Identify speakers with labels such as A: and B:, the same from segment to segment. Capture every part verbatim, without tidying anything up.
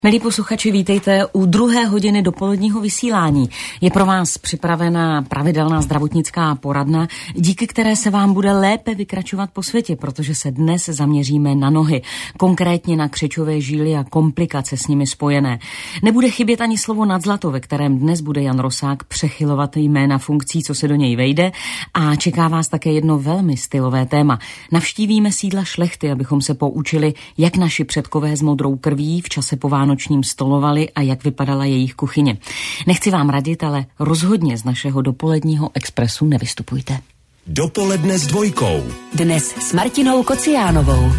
A: Milí posluchači, vítejte u druhé hodiny dopoledního vysílání. Je pro vás připravená pravidelná zdravotnická poradna, díky které se vám bude lépe vykračovat po světě, protože se dnes zaměříme na nohy, konkrétně na křečové žíly a komplikace s nimi spojené. Nebude chybět ani slovo nadzlato, ve kterém dnes bude Jan Rosák přechylovat jména funkcí, co se do něj vejde, a čeká vás také jedno velmi stylové téma. Navštívíme sídla šlechty, abychom se poučili, jak naši předkové s modrou krví v čase po nočním stolovali a jak vypadala jejich kuchyně. Nechci vám radit, ale rozhodně z našeho dopoledního expresu nevystupujte.
B: Dopoledne s dvojkou.
C: Dnes s Martinou Kociánovou.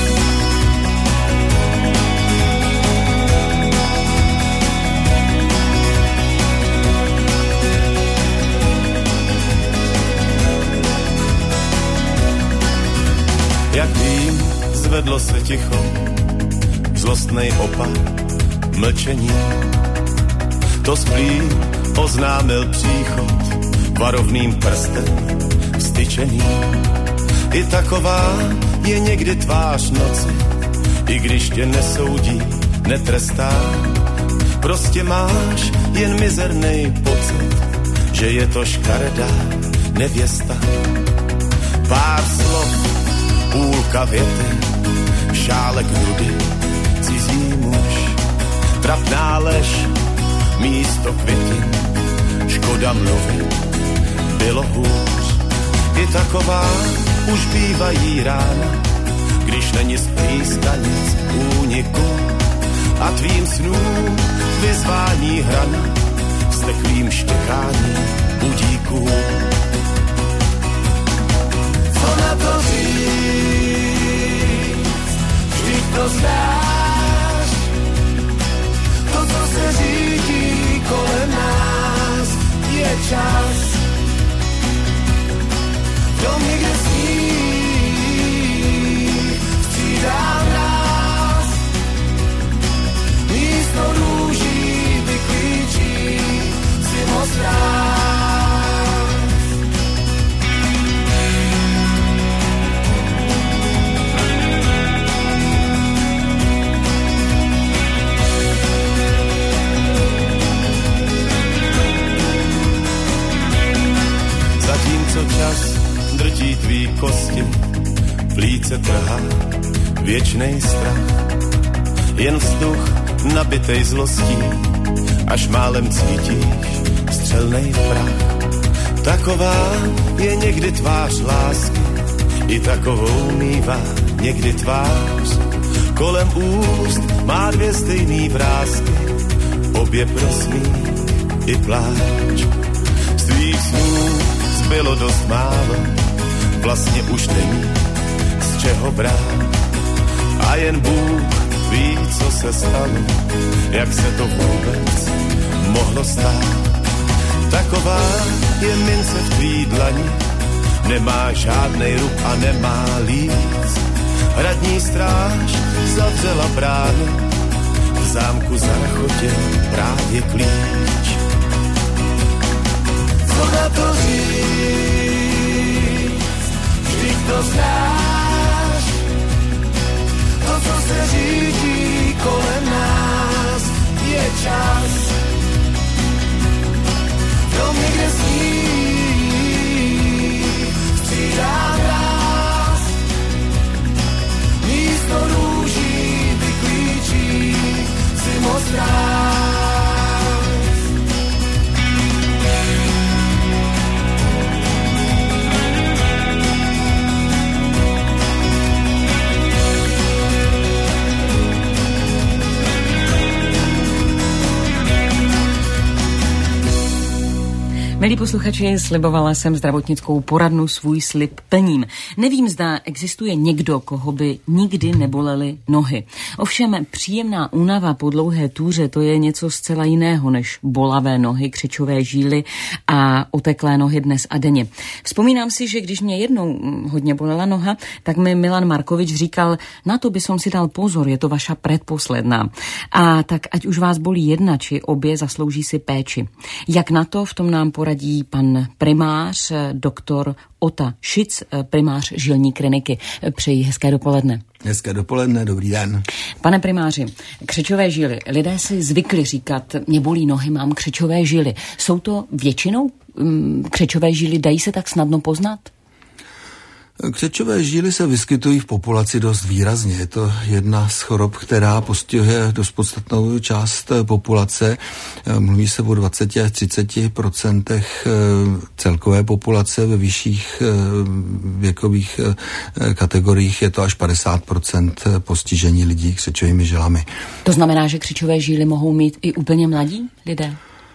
D: Jak vím, zvedlo se ticho, zlostnej opak, mlčení. To splý oznámil příchod varovným prstem vstyčený. I taková je někdy tvář noci, i když tě nesoudí, netrestá. Prostě máš jen mizernej pocit, že je to škaredá nevěsta. Pár slov, půlka věty, šálek nudy, cizí muž. Trapná lež, místo květin, škoda mluvit, bylo hůř. I taková už bývají rána, když není z prýskanic úniku a tvým snům vyzvání hrana vzteklým štěkání budíků. Co na to říct, vždyť to znáš, to, co se řídí kolem nás, je čas. Kdo někde sní, střídá nás, místo růží vyklíčí si moc rád. Zatímco čas drtí tvý kosti, plíce trhá věčnej strach. Jen vzduch nabitej zlostí, až málem cítíš střelnej prach. Taková je někdy tvář lásky, i takovou mívá někdy tvář. Kolem úst má dvě stejný vrásky, obě pro smích i pláč. Z tvých snů bylo dost málo, vlastně už není z čeho brát. A jen Bůh ví, co se stalo, jak se to vůbec mohlo stát. Taková je mince v tvý dlani, nemá žádnej rub a nemá líc. Hradní stráž zavřela bránu, v zámku zachotil právě klíč. Co na to říct, vždyť to znáš, to, co se řídí kolem nás, je čas. Kdo někde sní, střídá nás, místo růží vyklíčí si moc rád.
A: Milí posluchači, slibovala jsem zdravotnickou poradnu, svůj slib plním. Nevím, zda existuje někdo, koho by nikdy nebolely nohy. Ovšem příjemná únava po dlouhé túře, to je něco zcela jiného než bolavé nohy, křečové žíly a oteklé nohy dnes a denně. Vzpomínám si, že když mě jednou hodně bolela noha, tak mi Milan Markovič říkal, na to by som si dal pozor, je to vaša predposledná. A tak ať už vás bolí jedna či obě, zaslouží si péči. Jak na to, v tom nám poradí radí pan primář, doktor Ota Šic, primář žilní kliniky. Přeji hezké dopoledne.
E: Hezké dopoledne, dobrý den.
A: Pane primáři, křečové žíly. Lidé si zvykli říkat, mě bolí nohy, mám křečové žíly. Jsou to většinou um, křečové žíly, dají se tak snadno poznat?
E: Křečové žíly se vyskytují v populaci dost výrazně. Je to jedna z chorob, která postihuje dost podstatnou část populace. Mluví se o dvacet až třicet procentech celkové populace, ve vyšších věkových kategoriích je to až padesát procent postižení lidí křečovými žilami.
A: To znamená, že křečové žíly mohou mít i úplně mladí lidé?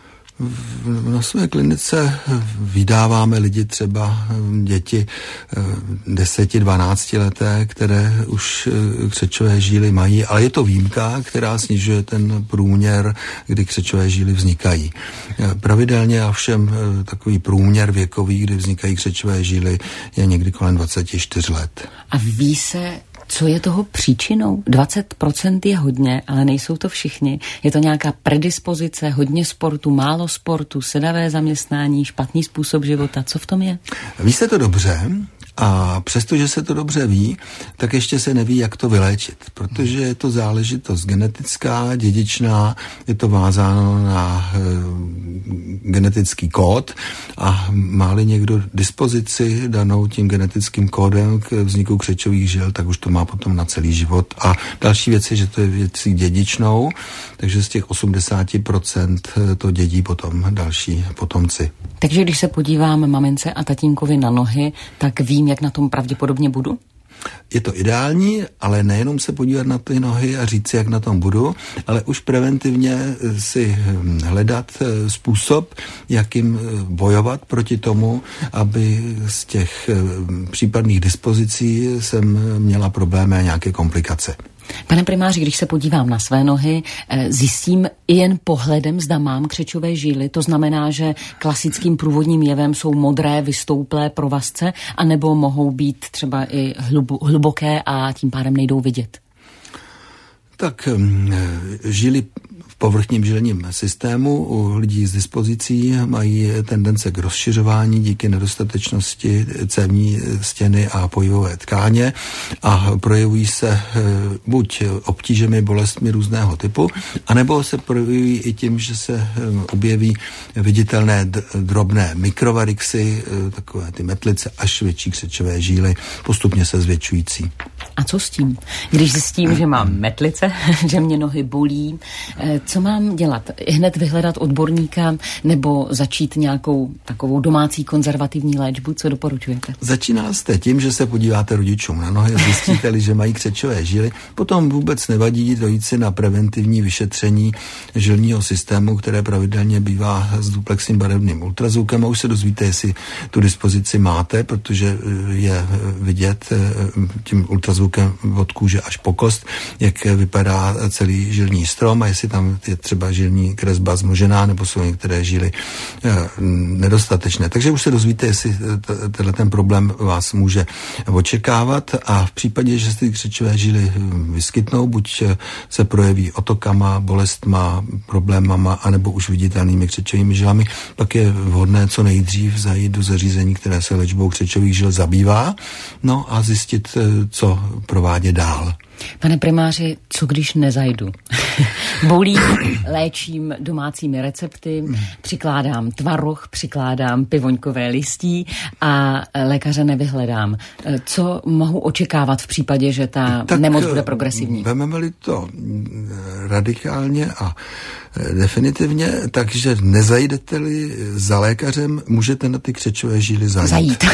E: Na své klinice vydáváme lidi, třeba děti deset dvanáct leté, které už křečové žíly mají, ale je to výjimka, která snižuje ten průměr, kdy křečové žíly vznikají. Pravidelně a všem takový průměr věkový, kdy vznikají křečové žíly, je někdy kolem dvacet čtyři let.
A: A ví se, co je toho příčinou? dvacet procent je hodně, ale nejsou to všichni. Je to nějaká predispozice, hodně sportu, málo sportu, sedavé zaměstnání, špatný způsob života. Co v tom je?
E: Ví se to dobře a přestože se to dobře ví, tak ještě se neví, jak to vyléčit, protože je to záležitost genetická, dědičná, je to vázáno na e, genetický kód a má-li někdo dispozici danou tím genetickým kódem k vzniku křečových žil, tak už to má potom na celý život. A další věc je, že to je věcí dědičnou, takže z těch osmdesát procent to dědí potom další potomci.
A: Takže když se podívám mamince a tatínkovi na nohy, tak vím, jak na tom pravděpodobně budu?
E: Je to ideální, ale nejenom se podívat na ty nohy a říct si, jak na tom budu, ale už preventivně si hledat způsob, jakým bojovat proti tomu, aby z těch případných dispozicí jsem měla problémy a nějaké komplikace.
A: Pane primáři, když se podívám na své nohy, zjistím i jen pohledem, zda mám křečové žíly. To znamená, že klasickým průvodním jevem jsou modré, vystouplé provazce, anebo mohou být třeba i hluboké a tím pádem nejdou vidět.
E: Tak žíly v povrchním žilním systému u lidí s dispozicí mají tendence k rozšiřování díky nedostatečnosti cévní stěny a pojivové tkáně a projevují se buď obtížemi, bolestmi různého typu, anebo se projevují i tím, že se objeví viditelné drobné mikrovarixy, takové ty metlice, až větší křečové žíly, postupně se zvětšující.
A: A co s tím? Když zjistím, že mám metlice, že mě nohy bolí, co mám dělat? Hned vyhledat odborníka nebo začít nějakou takovou domácí konzervativní léčbu? Co doporučujete?
E: Začíná jste tím, že se podíváte rodičům na nohy, zjistíte-li, že mají křečové žíly. Potom vůbec nevadí dojít si na preventivní vyšetření žilního systému, které pravidelně bývá s duplexním barevným ultrazvukem a už se dozvíte, jestli tu dispozici máte, protože je vidět tím ultrazvukem od kůže až po kost, jak vypadá celý žilní strom a jestli tam je třeba žilní kresba zmožená, nebo jsou některé žíly e, nedostatečné. Takže už se dozvíte, jestli tenhle ten problém vás může očekávat a v případě, že se ty křečové žíly vyskytnou, buď se projeví otokama, bolestma, problémama, anebo už viditelnými křečovými žilami, pak je vhodné co nejdřív zajít do zařízení, které se léčbou křečových žil zabývá, no a zjistit, co provádět dál.
A: Pane primáři, co když nezajdu? Bolí, léčím domácími recepty, přikládám tvaroh, přikládám pivoňkové listí a lékaře nevyhledám. Co mohu očekávat v případě, že ta tak nemoc bude progresivní?
E: Vememe-li to radikálně a definitivně, takže nezajdete-li za lékařem, můžete na ty křečové žíly zajít.
A: Zajít.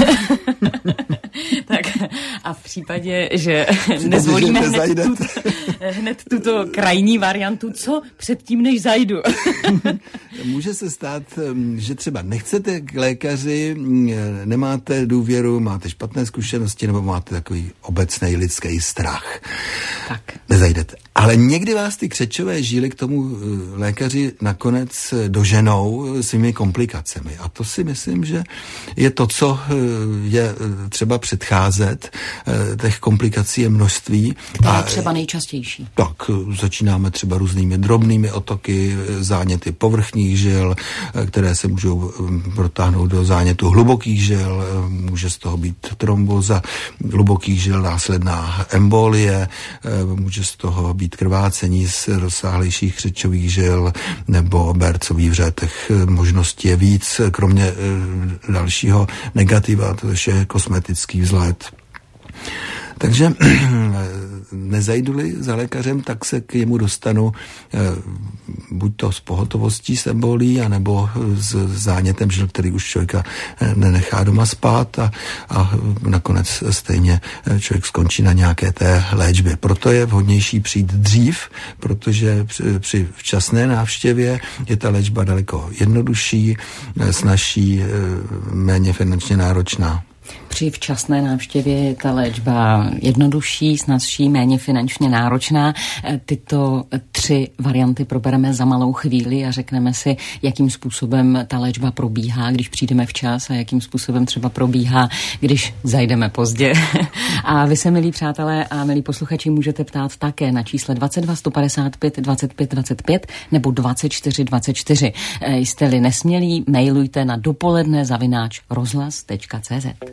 A: Tak a v případě, že nezvolíme hned, tu, hned tuto krajní variantu, co předtím, než zajdu?
E: Může se stát, že třeba nechcete k lékaři, nemáte důvěru, máte špatné zkušenosti nebo máte takový obecný lidský strach.
A: Tak.
E: Nezajdete. Ale někdy vás ty křečové žíly k tomu lékaři nakonec doženou svými komplikacemi. A to si myslím, že je to, co je třeba předcházet. Těch komplikací je množství.
A: Které je třeba nejčastější.
E: Tak, začínáme třeba různými drobnými otoky, záněty povrchních žil, které se můžou protáhnout do zánětu hlubokých žil, může z toho být tromboza hlubokých žil, následná embolie, může z toho být krvácení z rozsáhlejších křečových žil nebo bercový vřet. Těch možností je víc, kromě dalšího negativa, to je kosmetický vzhled. Takže nezajdu-li za lékařem, tak se k němu dostanu eh, buď to s pohotovostí s embolí, anebo s zánětem žil, který už člověka nenechá doma spát a, a nakonec stejně člověk skončí na nějaké té léčbě. Proto je vhodnější přijít dřív, protože při, při včasné návštěvě je ta léčba daleko jednodušší, snazší, méně finančně náročná.
A: Při včasné návštěvě je ta léčba jednodušší, snazší, méně finančně náročná. Tyto tři varianty probereme za malou chvíli a řekneme si, jakým způsobem ta léčba probíhá, když přijdeme včas a jakým způsobem třeba probíhá, když zajdeme pozdě. A vy se, milí přátelé a milí posluchači, můžete ptát také na čísle dvacet dva sto padesát pět dvacet pět dvacet pět nebo dvacet čtyři dvacet čtyři. Jste-li nesmělí, mailujte na dopoledne zavináč rozhlas tečka cé zet.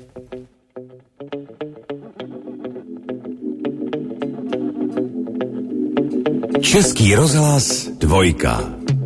B: Český rozhlas dvojka.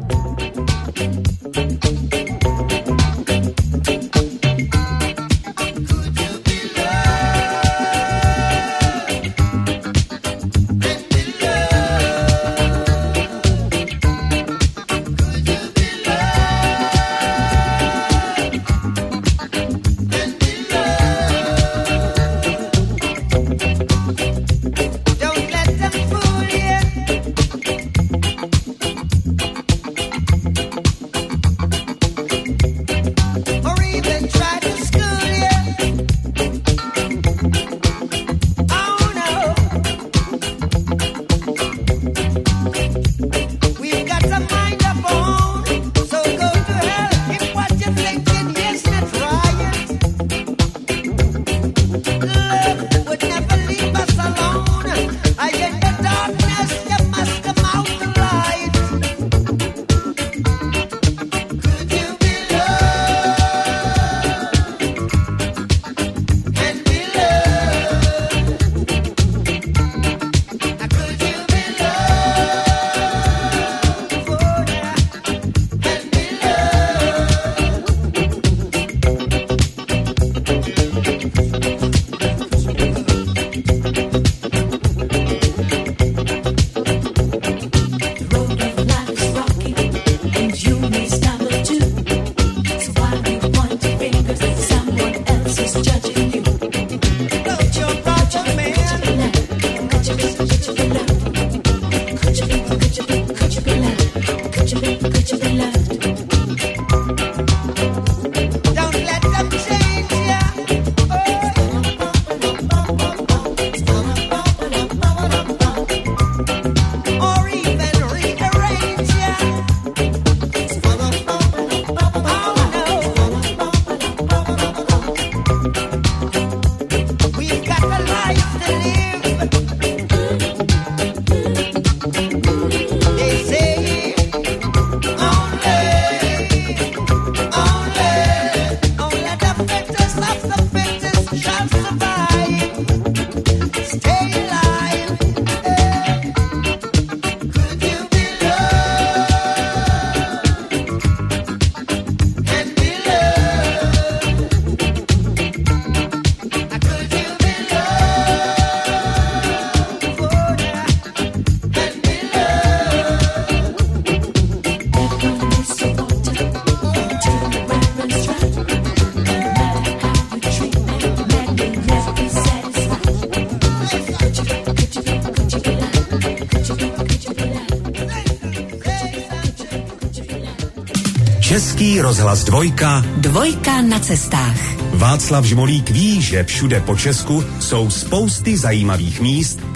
B: Český rozhlas dvojka.
C: Dvojka na cestách.
B: Václav Žmolík ví, že všude po Česku jsou spousty zajímavých míst,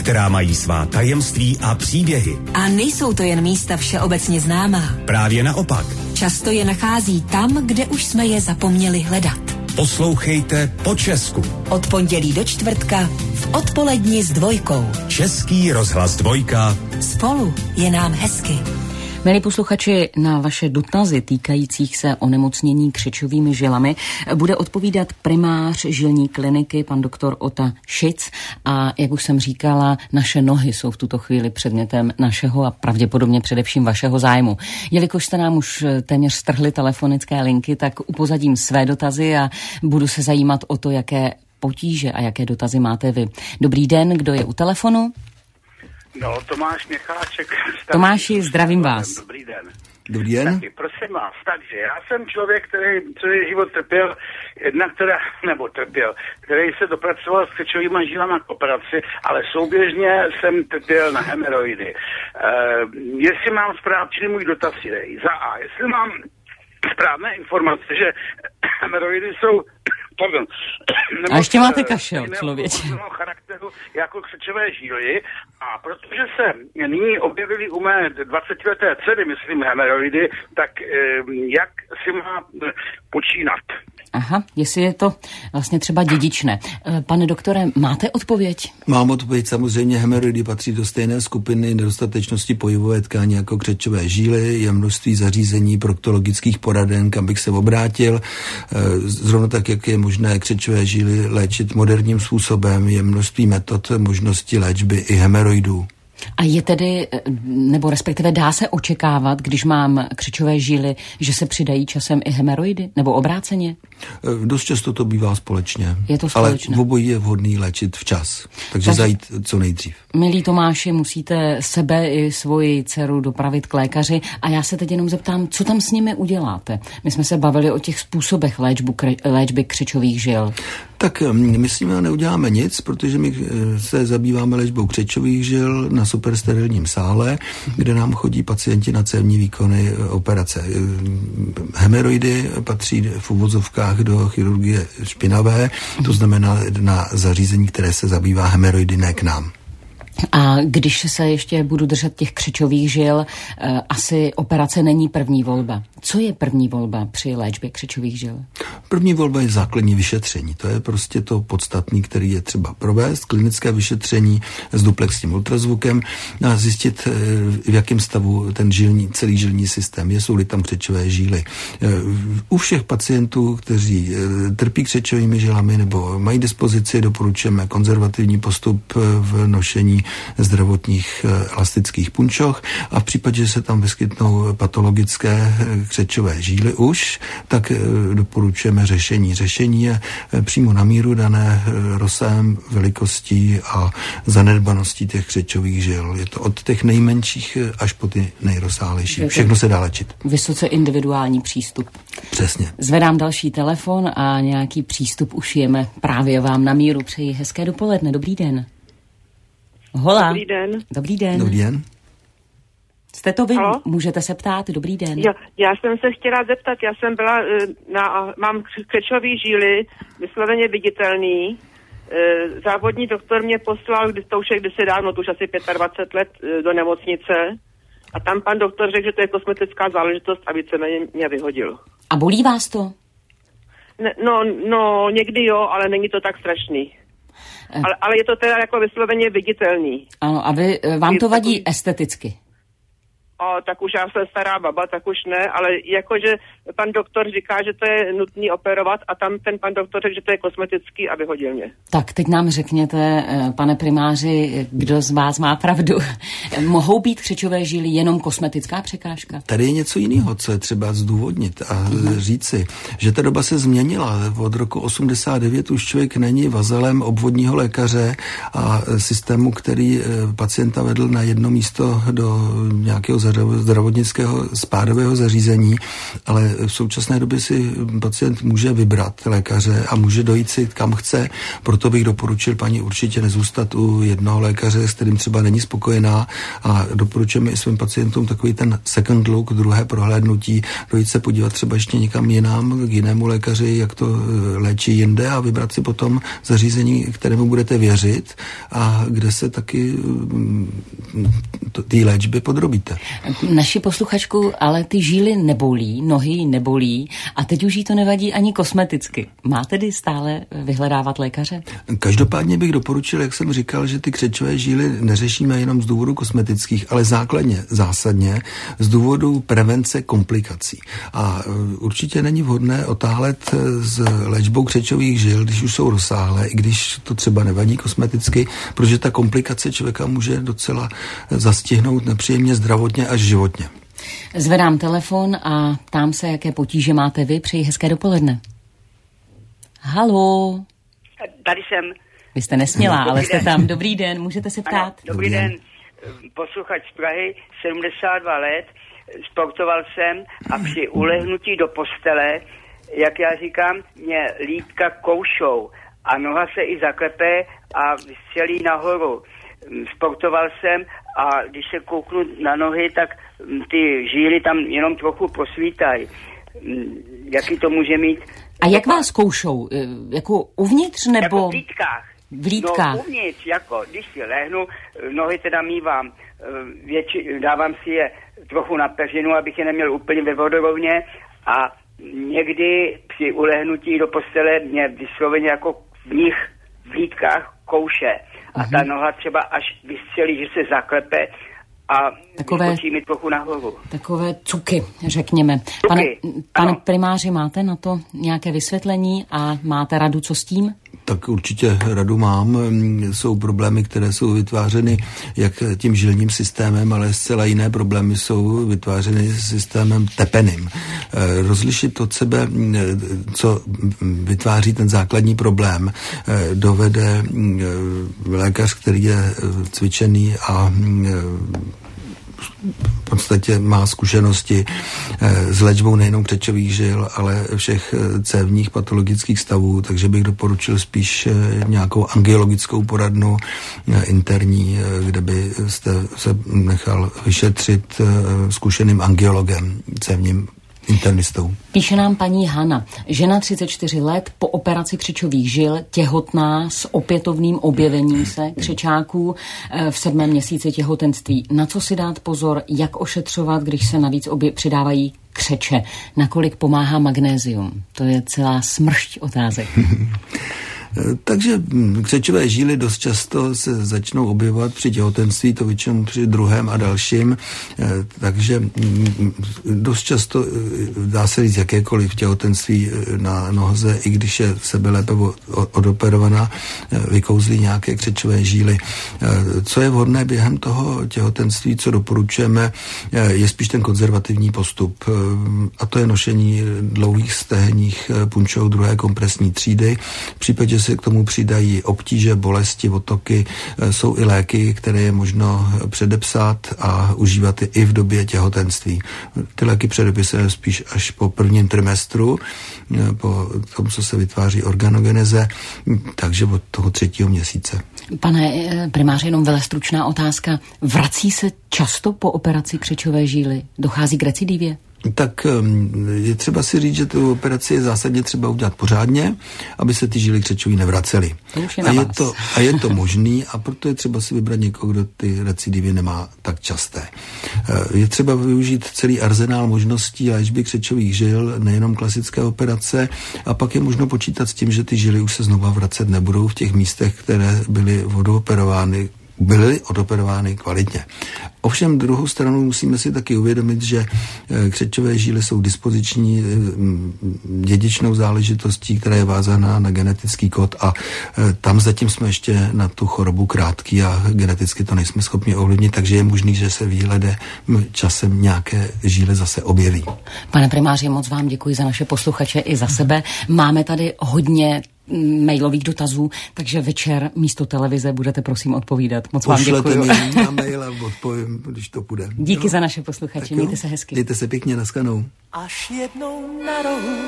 B: která mají svá tajemství a příběhy.
C: A nejsou to jen místa všeobecně známá.
B: Právě naopak.
C: Často je nachází tam, kde už jsme je zapomněli hledat.
B: Poslouchejte po česku.
C: Od pondělí do čtvrtka v odpoledni s Dvojkou.
B: Český rozhlas Dvojka.
C: Spolu je nám hezky.
A: Milí posluchači, na vaše dotazy týkajících se onemocnění křečovými žilami bude odpovídat primář žilní kliniky, pan doktor Ota Šic. A jak už jsem říkala, naše nohy jsou v tuto chvíli předmětem našeho a pravděpodobně především vašeho zájmu. Jelikož jste nám už téměř strhli telefonické linky, tak upozadím své dotazy a budu se zajímat o to, jaké potíže a jaké dotazy máte vy. Dobrý den, kdo je u telefonu?
F: No, Tomáš Měcháček.
A: Tomáši, zdravím vás.
F: Dobrý den.
E: Dobrý den.
F: Taky, prosím vás, takže já jsem člověk, který celý život trpěl, jednak teda, nebo trpěl, který se dopracoval s křečovýma žilama k operaci, ale souběžně jsem trpěl na hemeroidy. E, jestli mám správně, můj dotaz je, za A, jestli mám správné informace, že hemeroidy jsou pardon.
A: A ještě máte kašel, člověče.
F: Charakteru jako křečové žíly a protože se nyní objevily u mé dvacetileté dcery, myslím, hemeroidy, tak jak si má počínat?
A: Aha, jestli je to vlastně třeba dědičné. Pane doktore, máte odpověď?
E: Mám odpověď, samozřejmě hemeroidy patří do stejné skupiny nedostatečnosti pohybové tkáně jako křečové žíly, je množství zařízení proktologických poraden, kam bych se obrátil. Zrovna tak, jak je možné křečové žíly léčit moderním způsobem, je množství metod možnosti léčby i hemeroidů.
A: A je tedy, nebo respektive dá se očekávat, když mám křečové žíly, že se přidají časem i hemeroidy? Nebo obráceně?
E: Dost často to bývá společně.
A: Je to společné.
E: Ale v obojí je vhodný léčit včas. Takže tak, zajít co nejdřív.
A: Milí Tomáši, musíte sebe i svoji dceru dopravit k lékaři a já se teď jenom zeptám, co tam s nimi uděláte? My jsme se bavili o těch způsobech léčbu, léčby křečových žil.
E: Tak my s nimi neuděláme nic, protože my se zabýváme léčbou křečových žil na supersterilním sále, kde nám chodí pacienti na cévní výkony operace. Hemeroidy patří v uvozovkách do chirurgie špinavé, to znamená na zařízení, které se zabývá hemeroidy, ne k nám.
A: A když se ještě budu držet těch křečových žil, asi operace není první volba. Co je první volba při léčbě křečových žil?
E: První volba je základní vyšetření. To je prostě to podstatné, který je třeba provést, klinické vyšetření s duplexním ultrazvukem a zjistit, v jakém stavu ten žilní, celý žilní systém je, jsou-li tam křečové žíly. U všech pacientů, kteří trpí křečovými žilami nebo mají dispozici, doporučujeme konzervativní postup v nošení zdravotních elastických punčoch a v případě, že se tam vyskytnou patologické křečové žíly už, tak doporučujeme řešení. Řešení je přímo na míru dané rozsahem, velikostí a zanedbaností těch křečových žil. Je to od těch nejmenších až po ty nejrozsáhlejší. Všechno se dá léčit.
A: Vysoce individuální přístup.
E: Přesně.
A: Zvedám další telefon a nějaký přístup ušijeme právě vám na míru. Přeji hezké dopoledne. Dobrý den. Hola.
G: Dobrý den.
A: Dobrý den.
E: Dobrý den.
A: Jste to vy?
G: Halo?
A: Můžete se ptát? Dobrý den.
G: Jo, já jsem se chtěla zeptat, já jsem byla, na, mám křečový žíly, vysloveně viditelný. Závodní doktor mě poslal, když to už je kdysi dávno, to už asi dvacet pět let, do nemocnice. A tam pan doktor řekl, že to je kosmetická záležitost a víceméně mě vyhodil.
A: A bolí vás to?
G: Ne, no, no, někdy jo, ale není to tak strašný. Ale, ale je to teda jako vysloveně viditelný.
A: Ano, a vy, vám to vadí esteticky?
G: O, tak už já jsem stará baba, tak už ne, ale jakože pan doktor říká, že to je nutný operovat a tam ten pan doktor řekl, že to je kosmetický a vyhodil mě.
A: Tak teď nám řekněte, pane primáři, kdo z vás má pravdu. Mohou být křečové žíly jenom kosmetická překážka?
E: Tady je něco jiného, co je třeba zdůvodnit a hmm. říci, že ta doba se změnila. Od roku osmdesát devět už člověk není vazalem obvodního lékaře a systému, který pacienta vedl na jedno místo do nějakého zdravotnického spádového zařízení, ale v současné době si pacient může vybrat lékaře a může dojít si kam chce. Proto bych doporučil paní určitě nezůstat u jednoho lékaře, s kterým třeba není spokojená, a doporučujeme i svým pacientům takový ten second look, druhé prohlédnutí, dojít se podívat třeba ještě někam jinam, k jinému lékaři, jak to léčí jinde, a vybrat si potom zařízení, kterému budete věřit a kde se taky té léčby podrobíte.
A: Naši posluchačku ale ty žíly nebolí, nohy nebolí a teď už jí to nevadí ani kosmeticky. Má tedy stále vyhledávat lékaře?
E: Každopádně bych doporučil, jak jsem říkal, že ty křečové žíly neřešíme jenom z důvodu kosmetických, ale základně, zásadně z důvodu prevence komplikací. A určitě není vhodné otálet s léčbou křečových žil, když už jsou rozsáhlé, i když to třeba nevadí kosmeticky, protože ta komplikace člověka může docela zastihnout nepříjemně zdravotně až životně.
A: Zvedám telefon a ptám se, jaké potíže máte vy. Přeji hezké dopoledne. Haló.
H: Tady jsem.
A: Vy jste nesmělá, ale jste tam. Dobrý den, můžete se ptát.
H: Ano, dobrý den. Posluchač z Prahy, sedmdesát dva let, sportoval jsem a při ulehnutí do postele, jak já říkám, mě lítka koušou a noha se i zaklepe a vystřelí nahoru. Sportoval jsem a když se kouknu na nohy, tak ty žíly tam jenom trochu prosvítají. Jaký to může mít?
A: A jak vás koušou? Jako uvnitř nebo?
H: Jako v lítkách.
A: V lítkách.
H: No uvnitř, jako když si lehnu, nohy teda mívám, větši, dávám si je trochu na peřinu, abych je neměl úplně ve vodorovně, a někdy při ulehnutí do postele mě vysloveně jako v nich v lítkách kouše. A ta noha třeba až vystřelí, že se zaklepe a vyskočí mi trochu nahoru.
A: Takové cuky, řekněme.
H: Cuky,
A: pane, pane
H: ano.
A: primáři, máte na to nějaké vysvětlení a máte radu, co s tím?
E: Tak určitě radu mám. Jsou problémy, které jsou vytvářeny jak tím žilním systémem, ale zcela jiné problémy jsou vytvářeny systémem tepeným. Rozlišit od sebe, co vytváří ten základní problém, dovede lékař, který je cvičený a v podstatě má zkušenosti s léčbou nejenom křečových žil, ale všech cévních patologických stavů, takže bych doporučil spíš nějakou angiologickou poradnu interní, kde byste se nechal vyšetřit zkušeným angiologem, cévním internistou.
A: Píše nám paní Hana, žena třicet čtyři let, po operaci křečových žil, těhotná s opětovným objevením se křečáků v sedmém měsíci těhotenství. Na co si dát pozor, jak ošetřovat, když se navíc obě přidávají křeče? Nakolik pomáhá magnézium? To je celá smršť otázek.
E: Takže křečové žíly dost často se začnou objevovat při těhotenství, to většinou při druhém a dalším, takže dost často dá se říct jakékoliv těhotenství na noze, i když je sebe lépe odoperovaná, vykouzlí nějaké křečové žíly. Co je vhodné během toho těhotenství, co doporučujeme, je spíš ten konzervativní postup, a to je nošení dlouhých stehenních punčout druhé kompresní třídy. V případě se k tomu přidají obtíže, bolesti, otoky. Jsou i léky, které je možno předepsat a užívat i v době těhotenství. Ty léky předepisujeme spíš až po prvním trimestru, po tom, co se vytváří organogeneze, takže od toho třetího měsíce.
A: Pane primáře, jenom velestručná otázka. Vrací se často po operaci křečové žíly? Dochází k recidivě?
E: Tak je třeba si říct, že tu operaci je zásadně třeba udělat pořádně, aby se ty žíly křečový nevracely.
A: Je
E: a, je to, a je to možný, a proto je třeba si vybrat někoho, kdo ty recidivy nemá tak časté. Je třeba využít celý arzenál možností léčby křečových žil, nejenom klasické operace, a pak je možno počítat s tím, že ty žily už se znova vracet nebudou v těch místech, které byly odooperovány, byly odoperovány kvalitně. Ovšem druhou stranu musíme si taky uvědomit, že křečové žíly jsou dispoziční dědičnou záležitostí, která je vázaná na genetický kód, a tam zatím jsme ještě na tu chorobu krátký a geneticky to nejsme schopni ovlivnit, takže je možný, že se výhledem časem nějaké žíly zase objeví.
A: Pane primáři, moc vám děkuji za naše posluchače i za sebe. Máme tady hodně mailových dotazů, takže večer místo televize budete prosím odpovídat. Moc vám
E: Pošlete
A: děkuji.
E: mi na mail a odpovím, když to půjde.
A: Díky
E: jo?
A: za naše posluchače, mějte se hezky.
E: Mějte se pěkně, naskanou.
D: Až jednou na rohu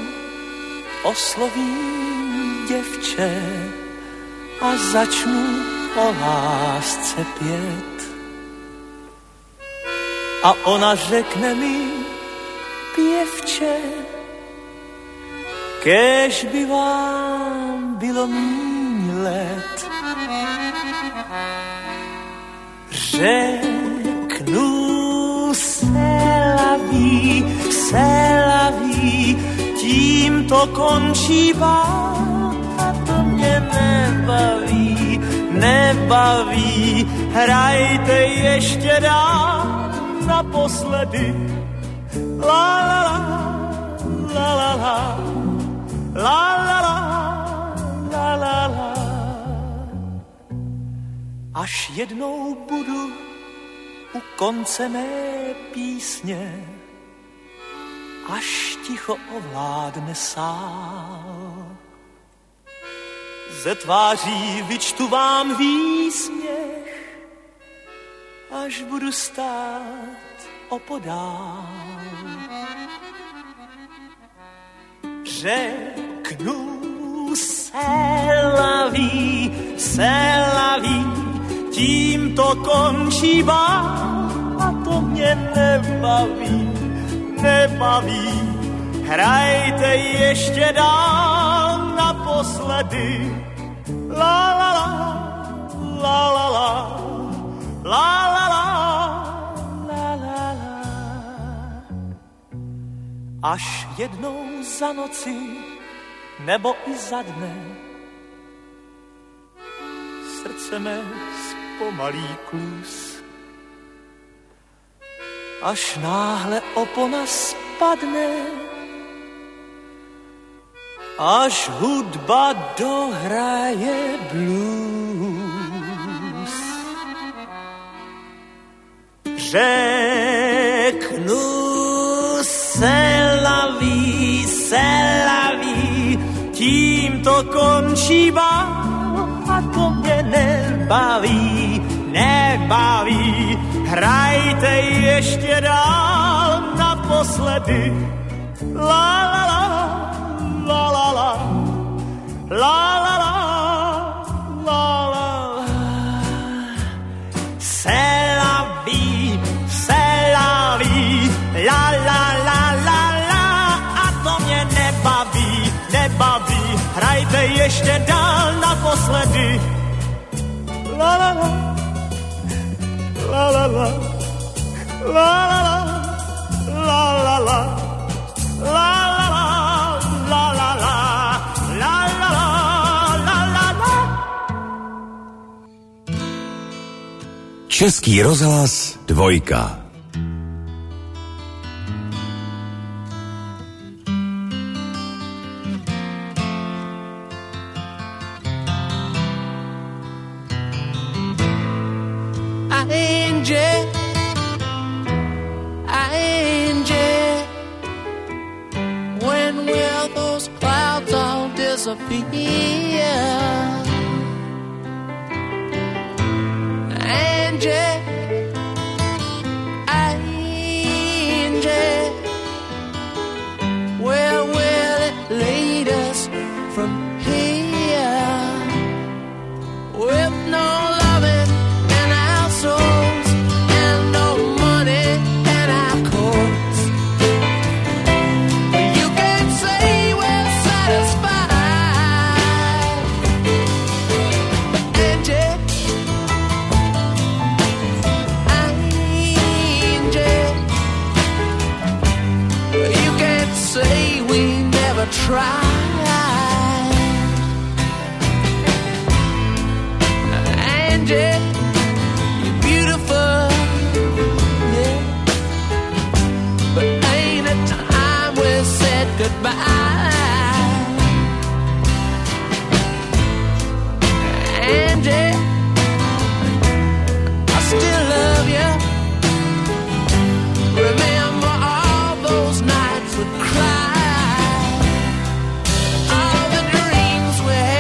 D: oslovím děvče a začnu o lásce pět. A ona řekne mi pěvče, kéž by vám bylo míň let. Řeknu se laví, se laví, tím to končí bál a to mě nebaví, nebaví. Hrajte ještě dál naposledy. La la la, la la la, la la la, la la la. Až jednou budu u konce mé písně, až ticho ovládne sál. Ze tváří vyčtu vám výsměch, až budu stát opodál. Řeknu se laví, se laví, tím to končí bál a to mě nebaví, nebaví. Hrajte ještě dál naposledy. La la la, la la la, la la la, la la la. Až jednou za noci nebo i za dne srdce mé zpomalí klus. Až náhle opona spadne, až hudba dohraje blues. Řeknu se laví, se laví, tím to končí bál a to mě nebaví, nebaví. Hrajte ještě dál naposledy. La la la, la la la, la la la, la la la. C'est la vie, c'est la vie, la la la la la. A to mě nebaví, nebaví. Hrajte ještě dál naposledy. La la la, la la la, la la la, la la la. La la la, la la la, la la la, la la.
B: Český rozhlas dvojka.
I: Disappear. Angie, Angie, where will it lead us from here? With no loving in our souls and no money in our coats, you can't say we're satisfied. Say we never tried. Angie, you're beautiful, yeah, but ain't it time we said goodbye? Angie, I still love you. Remember all those nights we cried, all the dreams we had.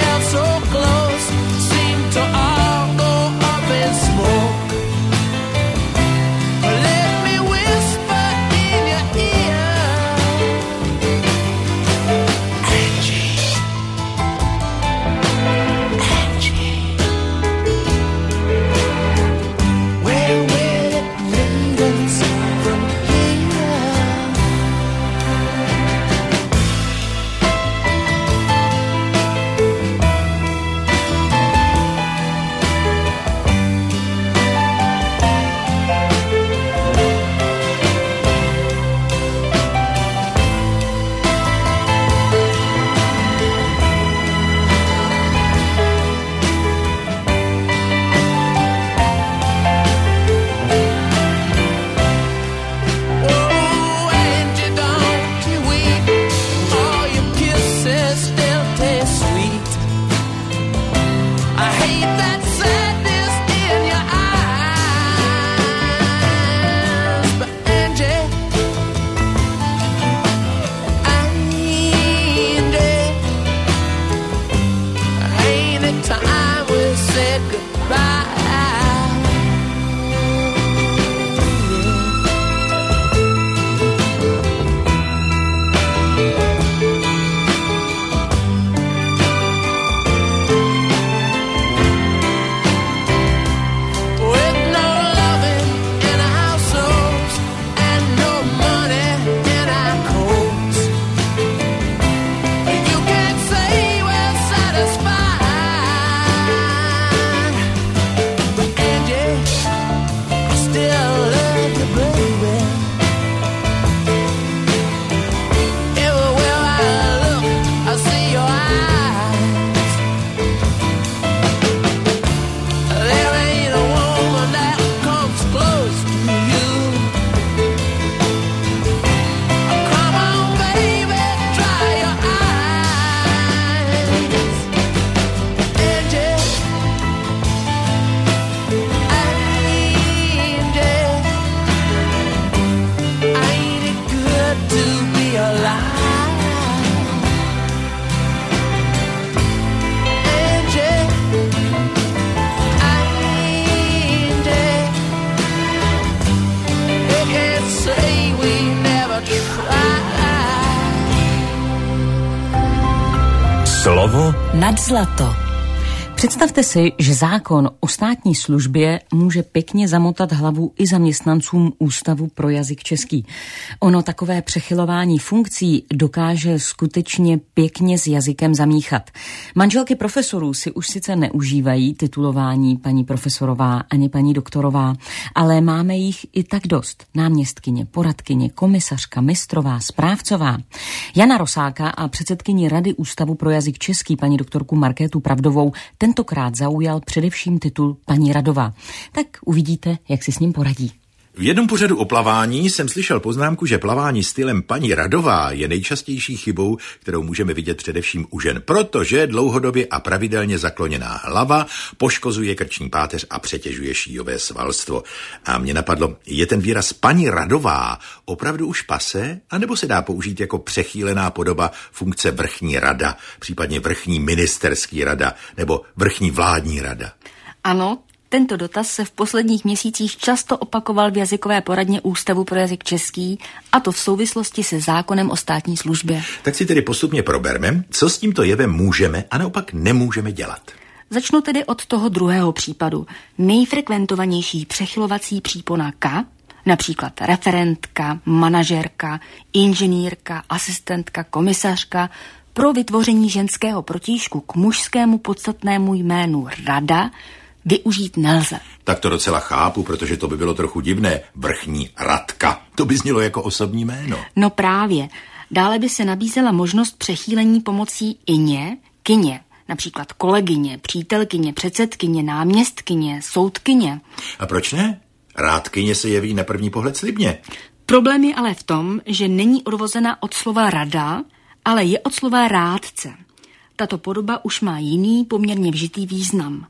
B: Slovo
C: nad zlato.
A: Představte si, že zákon o státní službě může pěkně zamotat hlavu i zaměstnancům Ústavu pro jazyk český. Ono takové přechylování funkcí dokáže skutečně pěkně s jazykem zamíchat. Manželky profesorů si už sice neužívají titulování paní profesorová ani paní doktorová, ale máme jich i tak dost. Náměstkyně, poradkyně, komisařka, mistrová, správcová. Jana Rosáka a předsedkyni Rady Ústavu pro jazyk český paní doktorku Markétu Pravdovou tentokrát zaujal především titul paní Radová. Tak uvidíte, jak si s ním poradí.
J: V jednom pořadu o plavání jsem slyšel poznámku, že plavání stylem paní Radová je nejčastější chybou, kterou můžeme vidět především u žen, protože dlouhodobě a pravidelně zakloněná hlava poškozuje krční páteř a přetěžuje šíjové svalstvo. A mě napadlo, je ten výraz paní Radová opravdu už pasé, anebo se dá použít jako přechýlená podoba funkce vrchní rada, případně vrchní ministerský rada nebo vrchní vládní rada?
K: Ano, tento dotaz se v posledních měsících často opakoval v jazykové poradně Ústavu pro jazyk český, a to v souvislosti se zákonem o státní službě.
J: Tak si tedy postupně proberme, co s tímto jevem můžeme a naopak nemůžeme dělat.
K: Začnu tedy od toho druhého případu. Nejfrekventovanější přechylovací přípona K, například referentka, manažerka, inženýrka, asistentka, komisařka, pro vytvoření ženského protížku k mužskému podstatnému jménu rada využít nelze.
J: Tak to docela chápu, protože to by bylo trochu divné. Vrchní radka. To by znělo jako osobní jméno.
K: No právě. Dále by se nabízela možnost přechýlení pomocí ině, kyně. Například kolegyně, přítelkyně, předsedkyně, náměstkyně, soudkyně.
J: A proč ne? Rádkyně se jeví na první pohled slibně.
K: Problém je ale v tom, že není odvozena od slova rada, ale je od slova rádce. Tato podoba už má jiný poměrně vžitý význam.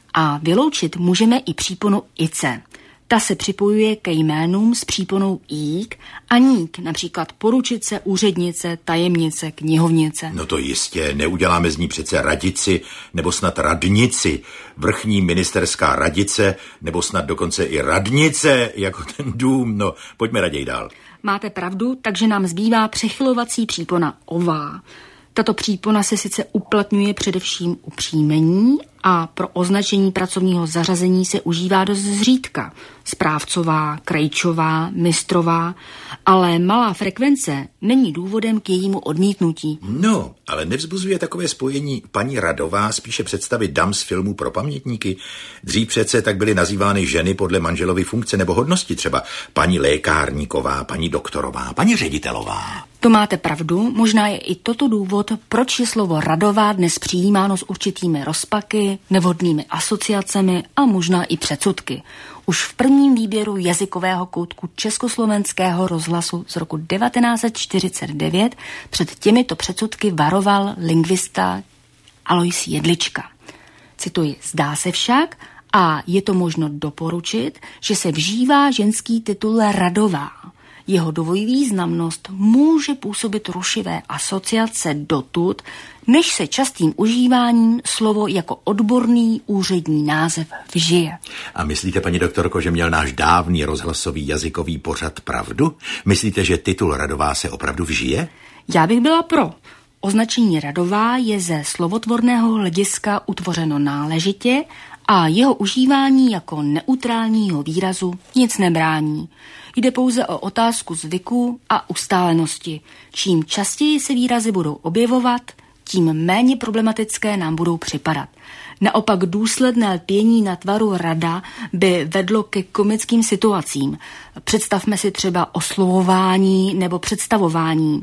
K: A vyloučit můžeme i příponu ice. Ta se připojuje ke jménům s příponou ík a ník, například poručice, úřednice, tajemnice, knihovnice.
J: No to jistě, neuděláme z ní přece radici, nebo snad radnici, vrchní ministerská radice, nebo snad dokonce i radnice, jako ten dům. No, pojďme raději dál.
K: Máte pravdu, takže nám zbývá přechylovací přípona ová. Tato přípona se sice uplatňuje především u příjmení a pro označení pracovního zařazení se užívá dost zřídka. Správcová, krejčová, mistrová, ale malá frekvence není důvodem k jejímu odmítnutí.
J: No, ale nevzbuzuje takové spojení paní Radová spíše představy dam z filmů pro pamětníky? Dřív přece tak byly nazývány ženy podle manželovy funkce nebo hodnosti, třeba paní lékárníková, paní doktorová, paní ředitelová.
K: To máte pravdu, možná je i toto důvod, proč je slovo radová dnes přijímáno s určitými rozpaky, nevhodnými asociacemi a možná i předsudky. Už v prvním výběru jazykového koutku Československého rozhlasu z roku devatenáct set čtyřicet devět před těmito předsudky varoval lingvista Alois Jedlička. Cituji, zdá se však, a je to možno doporučit, že se vžívá ženský titul radová. Jeho dvojvýznamnost může působit rušivé asociace dotud, než se častým užíváním slovo jako odborný úřední název vžije.
J: A myslíte, paní doktorko, že měl náš dávný rozhlasový jazykový pořad pravdu? Myslíte, že titul Radová se opravdu vžije?
K: Já bych byla pro. Označení Radová je ze slovotvorného hlediska utvořeno náležitě a jeho užívání jako neutrálního výrazu nic nebrání. Jde pouze o otázku zvyku a ustálenosti. Čím častěji se výrazy budou objevovat, tím méně problematické nám budou připadat. Naopak důsledné lpění na tvaru rada by vedlo ke komickým situacím. Představme si třeba oslovování nebo představování.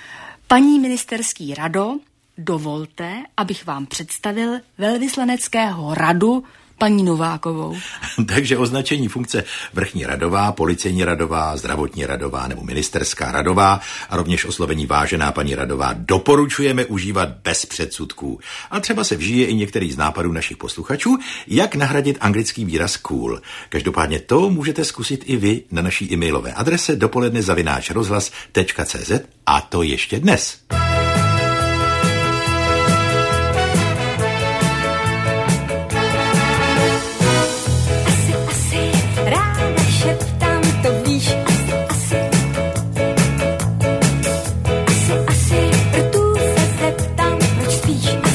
K: Paní ministerský rado, dovolte, abych vám představil velvyslaneckého radu paní Novákovou.
J: Takže označení funkce vrchní radová, policejní radová, zdravotní radová nebo ministerská radová a rovněž oslovení vážená paní radová doporučujeme užívat bez předsudků. A třeba se vžije i některý z nápadů našich posluchačů, jak nahradit anglický výraz cool. Každopádně to můžete zkusit i vy na naší e-mailové adrese dopoledne zavináč rozhlas tečka cé zet a to ještě dnes.
L: Asi, asi, proto se zeptám, proč spíš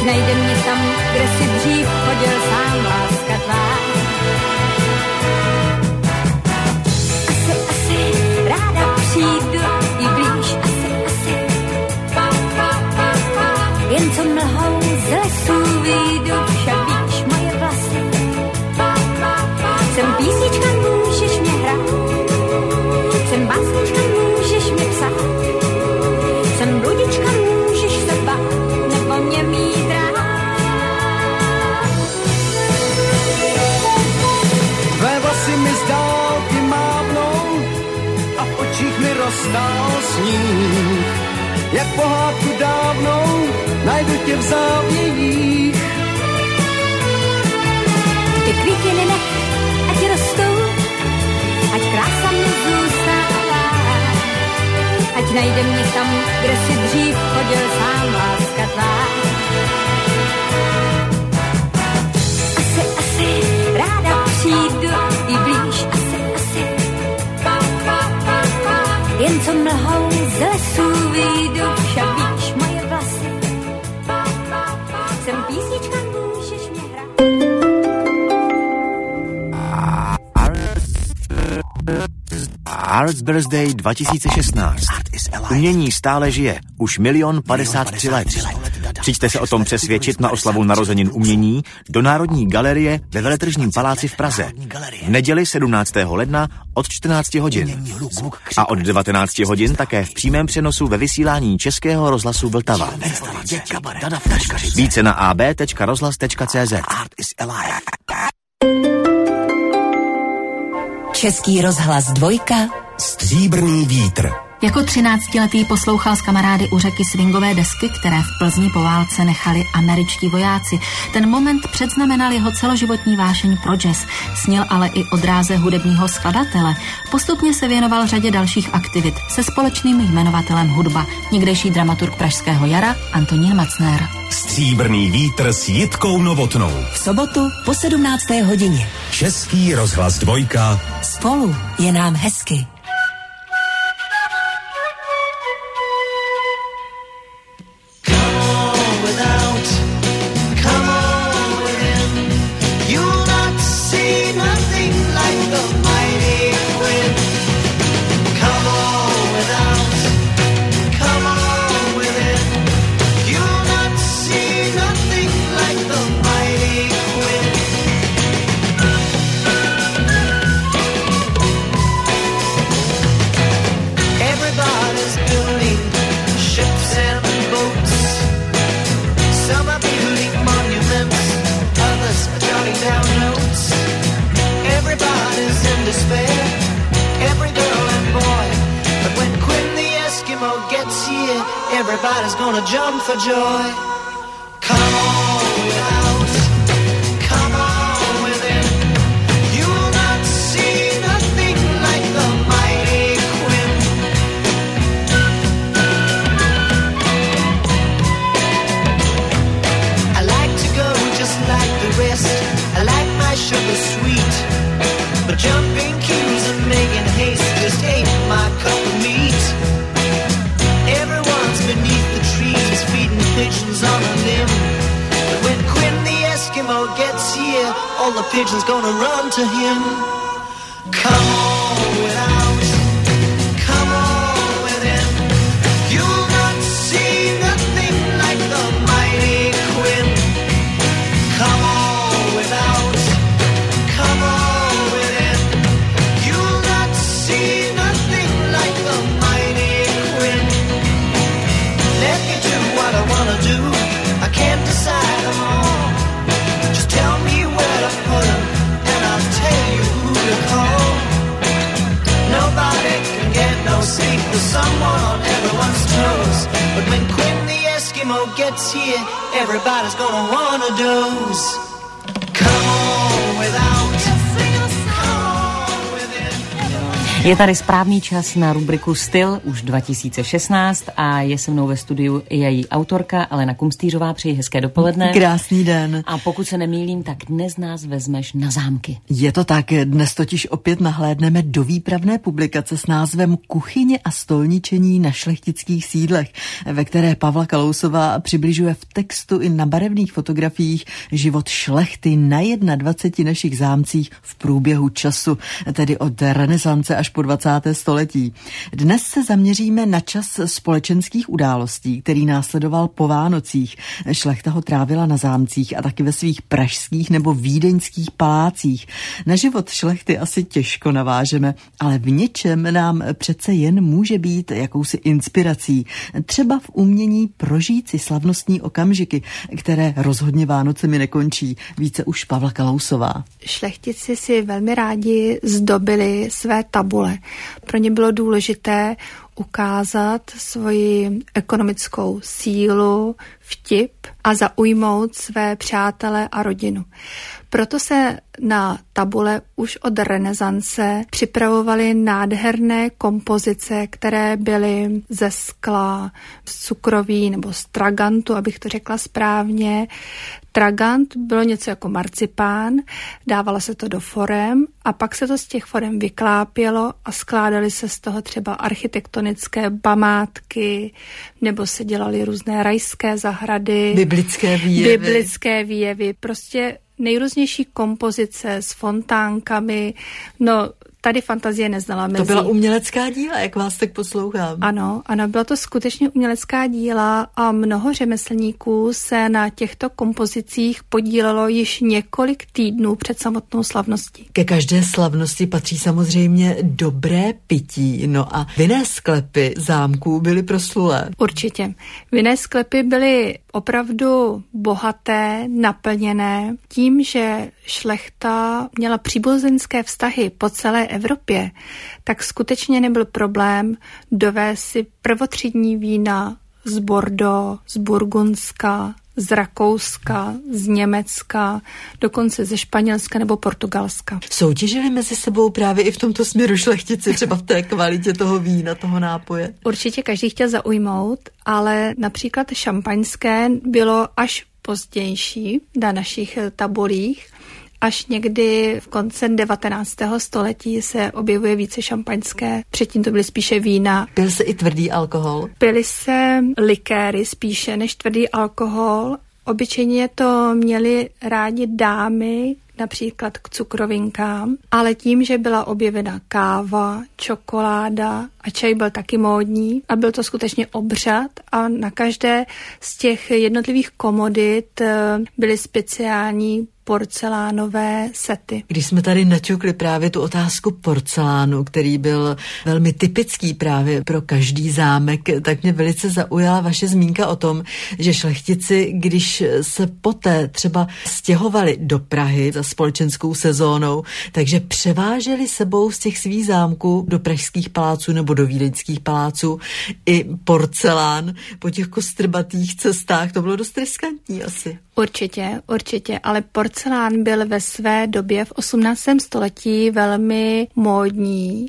L: ať najde mě tam, kde si dřív chodil sám, láska tvá. Asi, asi, ráda přijdu i blíž, asi, asi. Jen co mlhou z lesů výjdu, však víš moje vlasy. Jsem písnička, můžeš mě hrát, jsem básnička, můžeš mě psát, jsem bludička, můžeš se bát, nebo mě mít rád.
M: Tvé vlasy mi z dálky mávnou a v očích mi roztál sníh. Jak pohádku dávnou najdu tě v závějích.
L: Ty květiny nech, ať rostou, ať krása mě zůstává, ať najde mě tam, kde si dřív chodil sám, láska tvá. Asi, asi, ráda přijdu i blíž, asi, asi. Jen co mlhou z lesů výjdu, však víš moje vlasy. Jsem písnička, můžeš mě hrát.
N: Arts Birthday dva tisíce šestnáct. Umění stále žije. Už milion padesát tři let. Přijďte se o tom přesvědčit na oslavu narozenin umění do Národní galerie ve Veletržním paláci v Praze. V neděli sedmnáctého ledna od čtrnácti hodin. A od devatenácti hodin také v přímém přenosu ve vysílání Českého rozhlasu Vltava. Více na a b tečka rozhlas tečka cé zet.
C: Český rozhlas dvojka.
B: Stříbrný vítr.
K: Jako třináctiletý poslouchal s kamarády u řeky swingové desky, které v Plzni po válce nechali američtí vojáci. Ten moment předznamenal jeho celoživotní vášeň pro jazz. Snil ale i o dráze hudebního skladatele. Postupně se věnoval řadě dalších aktivit se společným jmenovatelem hudba. Někdejší dramaturg Pražského jara Antonín Macner.
B: Stříbrný vítr s Jitkou Novotnou.
C: V sobotu po sedmnácté hodině.
B: Český rozhlas dvojka.
C: Spolu je nám hezky.
I: Everybody's gonna jump for joy. Come on without, come on within. You'll not see nothing like the mighty Quinn. I like to go just like the rest. I like my sugar sweet, but jumping cues and making haste just ain't my cup of meat. Beneath the trees, feeding pigeons on a limb. But when Quinn the Eskimo gets here, all the pigeons gonna run to him. Come on without, come on within. You'll not see nothing like the mighty Quinn. Come on without, come on within. You'll not see nothing like the mighty Quinn. Let me do what I wanna do. I can't decide them all. Just tell me where to put them, and I'll tell you who to call. Nobody can get no sleep with someone on everyone's toes. But when Quinn the Eskimo gets here, everybody's gonna wanna doze. Come on without.
A: Je tady správný čas na rubriku Styl už dva tisíce šestnáct a je se mnou ve studiu i její autorka Alena Kumstýřová. Přeji hezké dopoledne.
O: Krásný den.
A: A pokud se nemýlím, tak dnes nás vezmeš na zámky.
O: Je to tak, dnes totiž opět nahlédneme do výpravné publikace s názvem Kuchyně a stolničení na šlechtických sídlech, ve které Pavla Kalousová přibližuje v textu i na barevných fotografiích život šlechty na dvaceti jedné našich zámcích v průběhu času, tedy od renesance až po dvacáté století. Dnes se zaměříme na čas společenských událostí, který následoval po Vánocích. Šlechta ho trávila na zámcích a taky ve svých pražských nebo vídeňských palácích. Na život šlechty asi těžko navážeme, ale v něčem nám přece jen může být jakousi inspirací. Třeba v umění prožít si slavnostní okamžiky, které rozhodně Vánocemi nekončí. Více už Pavla Kalousová.
P: Šlechtici si velmi rádi zdobili své tabule. Pro ně bylo důležité ukázat svoji ekonomickou sílu, vtip a zaujmout své přátele a rodinu. Proto se na tabule už od renesance připravovaly nádherné kompozice, které byly ze skla, z cukroví nebo z tragantu, abych to řekla správně. Tragant bylo něco jako marcipán, dávalo se to do forem a pak se to z těch forem vyklápělo a skládaly se z toho třeba architektonické památky, nebo se dělaly různé rajské zahrady,
O: biblické výjevy.
P: Biblické výjevy, prostě nejrůznější kompozice s fontánkami, no tady fantazie neznala mezi.
O: To byla umělecká díla, jak vás tak poslouchám.
P: Ano, ano, byla to skutečně umělecká díla a mnoho řemeslníků se na těchto kompozicích podílelo již několik týdnů před samotnou slavností.
O: Ke každé slavnosti patří samozřejmě dobré pití, no a vinné sklepy zámků byly proslulé.
P: Určitě. Vinné sklepy byly opravdu bohaté, naplněné tím, že šlechta měla příbuzenské vztahy po celé Evropě, tak skutečně nebyl problém dovést si prvotřídní vína z Bordeaux, z Burgundska, z Rakouska, z Německa, dokonce ze Španělska nebo Portugalska.
O: Soutěžili mezi sebou právě i v tomto směru šlechtici, třeba v té kvalitě toho vína, toho nápoje?
P: Určitě každý chtěl zaujmout, ale například šampaňské bylo až pozdější na našich tabulích. Až někdy v konci devatenáctého století se objevuje více šampaňské, předtím to byly spíše vína.
O: Pil se i tvrdý alkohol?
P: Pily se likéry spíše než tvrdý alkohol. Obyčejně to měly rádi dámy, například k cukrovinkám, ale tím, že byla objevena káva, čokoláda a čaj byl taky módní a byl to skutečně obřad a na každé z těch jednotlivých komodit byly speciální porcelánové sety.
O: Když jsme tady naťukli právě tu otázku porcelánu, který byl velmi typický právě pro každý zámek, tak mě velice zaujala vaše zmínka o tom, že šlechtici, když se poté třeba stěhovali do Prahy za společenskou sezónou, takže převáželi sebou z těch svých zámků do pražských paláců nebo do vídeňských paláců i porcelán po těch kostrbatých cestách. To bylo dost riskantní asi.
P: Určitě, určitě, ale porcelán byl ve své době v osmnáctém století velmi módní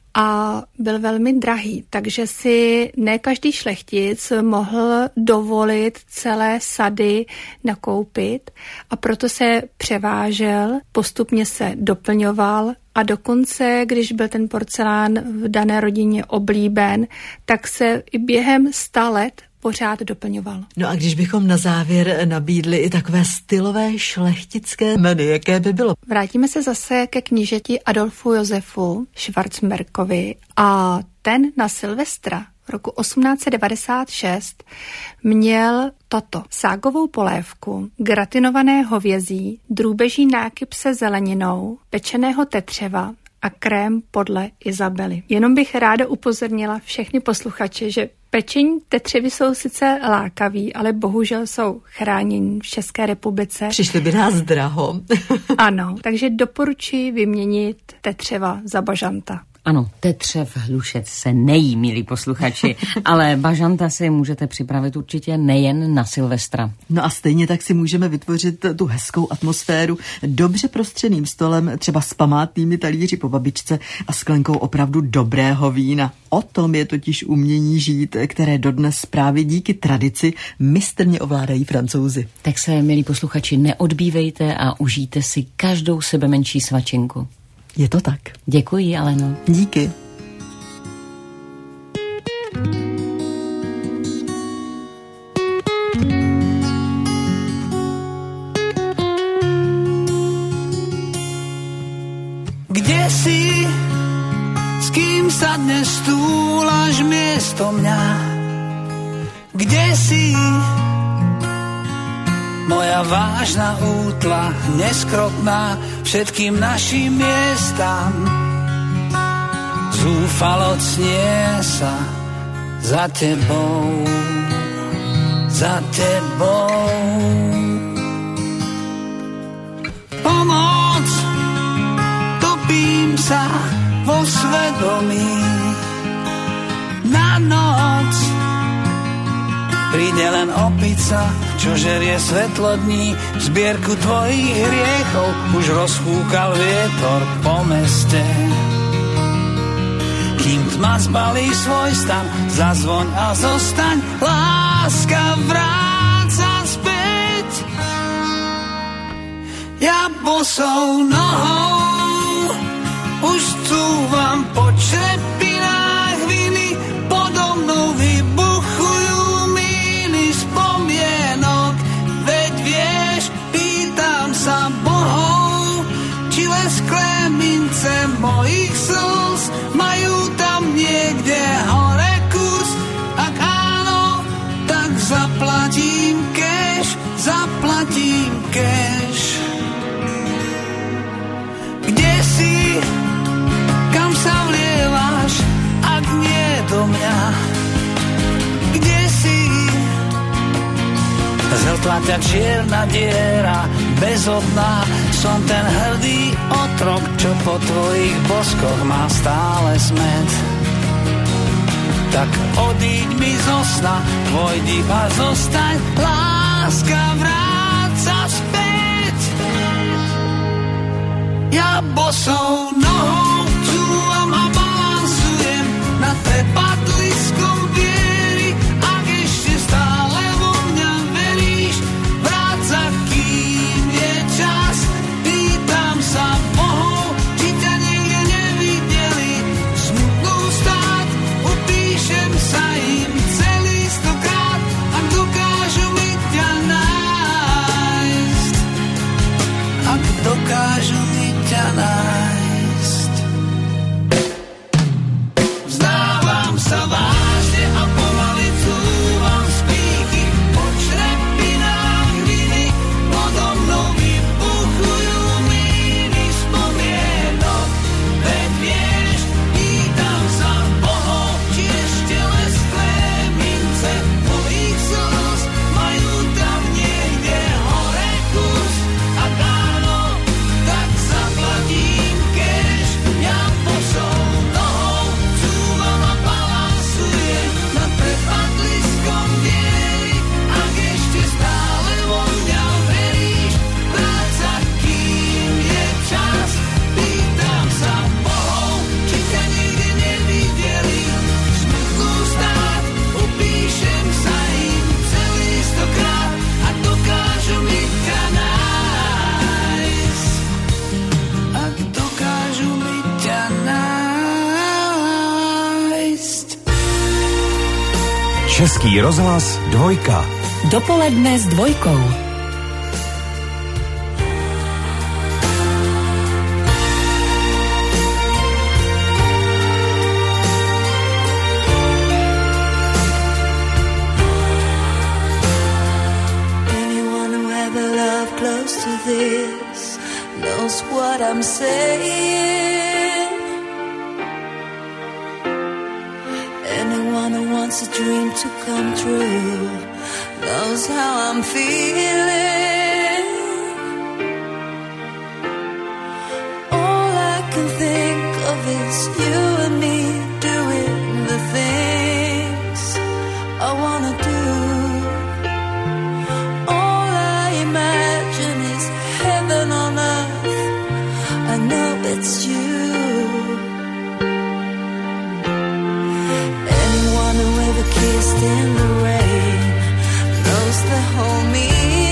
P: a byl velmi drahý, takže si ne každý šlechtic mohl dovolit celé sady nakoupit a proto se převážel, postupně se doplňoval a dokonce, když byl ten porcelán v dané rodině oblíben, tak se i během sta let pořád doplňoval.
O: No a když bychom na závěr nabídli i takové stylové šlechtické menu, jaké by bylo?
P: Vrátíme se zase ke knížeti Adolfu Josefu Schwarzmerkovi a ten na Silvestra roku osmnáct set devadesát šest měl toto. Ságovou polévku, gratinované hovězí, drůbeží nákyp se zeleninou, pečeného tetřeva a krém podle Izabely. Jenom bych ráda upozornila všechny posluchače, že pečení tetřevy jsou sice lákaví, ale bohužel jsou chráněni v České republice.
O: Přišli by nás draho.
P: Ano, takže doporučuji vyměnit tetřeva za bažanta.
A: Ano, tetřev hlušec se nejí, milí posluchači, ale bažanta si můžete připravit určitě nejen na Silvestra.
O: No a stejně tak si můžeme vytvořit tu hezkou atmosféru dobře prostřeným stolem, třeba s památnými talíři po babičce a sklenkou opravdu dobrého vína. O tom je totiž umění žít, které dodnes právě díky tradici mistrně ovládají Francouzi.
A: Tak se, milí posluchači, neodbývejte a užijte si každou sebe menší svačinku.
O: Je to tak.
A: Děkuji, Aleno.
O: Díky.
I: Kde si, s kým sa dnes túlaš miesto mňa? Kde si, moja vážna útla, neskrotná všetkým našim miestam? Zúfalo cnie sa za tebou, za tebou. Pomoc, topím sa vo svedomí. Na noc príde len opica, čo žerie svetlo dní. Zbierku tvojich hriechov už rozfúkal vietor po meste. Kým tma zbalí svoj stan, zazvoň a zostaň. Láska vráca späť. Ja bosou nohou už cúvam po črepinách viny. Podo mnou vybuchujú míny spomienok. Veď vieš, pýtam sa bohov, či lesklé mince mojich slz majú tam niekde hore kus. Ak áno, tak zaplatím cash, zaplatím cash. Kde si, kam sa vlievaš, ak nie do mňa? Kde si, zrtlaťa čierna diera, bezodná, som ten hrdý otrok, čo po tvojich boskoch má stále smet. Tak odíď mi zo sna, vojdi a zostaň, láska vráca späť. Ja bosou nohou cúvam a balansujem nad prepadliskom viery. Ak ešte stále vo mňa veríš, vráť sa, kým je čas. Pýtam sa bohov, či ťa niekde nevideli. Smutnú stát, upíšem sa im celý stokrát, ak dokážu mi ťa nájsť. Ak dokážu mi ťa nájsť. Vzdávam sa vážne a pomaly cúvam z pýchy po črepinách viny. Podo mnou vybuchujú míny spomienok. Veď vieš, pýtam sa bohov, či ešte lesklé mince mojich slz majú tam niekde hore kus. Ak áno, tak zaplatím cash. Ja bosou nohou cúvam a balansujem nad prepadliskom viery. Ak ešte stále vo mňa veríš, vráť sa, kým je čas. Pýtam sa bohov, či ťa nikdy nevideli. Smutnú stát, upíšem sa im celý stokrát, a dokážu mi ťa nájsť. Ak dokážu mi ťa nájsť.
B: Český rozhlas dvojka.
C: Dopoledne s dvojkou.
Q: Anyone who ever loved close to this knows what I'm saying. Anyone who wants a dream to come true knows how I'm feeling. All I can think of is you. against you. Anyone who ever kissed in the rain knows the whole meaning.